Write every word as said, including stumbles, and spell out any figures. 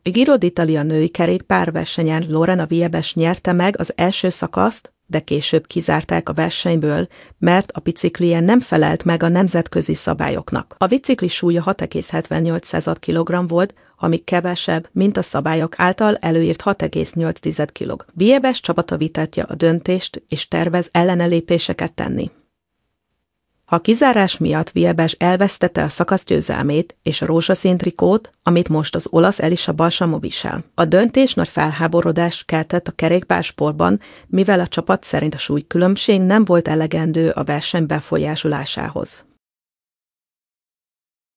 A Giro d'Italia női kerékpárversenyen Lorena Wiebes nyerte meg az első szakaszt, de később kizárták a versenyből, mert a biciklije nem felelt meg a nemzetközi szabályoknak. A bicikli súlya hat egész hetvennyolc kilogramm volt, ami kevesebb, mint a szabályok által előírt hat egész nyolc kilogramm. Wiebes csapata vitatja a döntést és tervez ellene lépéseket tenni. A kizárás miatt Wiebes elvesztette a szakasz győzelmét és a rózsaszín trikót, amit most az olasz Elisa Balsamo visel. A döntés nagy felháborodást keltett a kerékpársportban, mivel a csapat szerint a súlykülönbség nem volt elegendő a verseny befolyásolásához.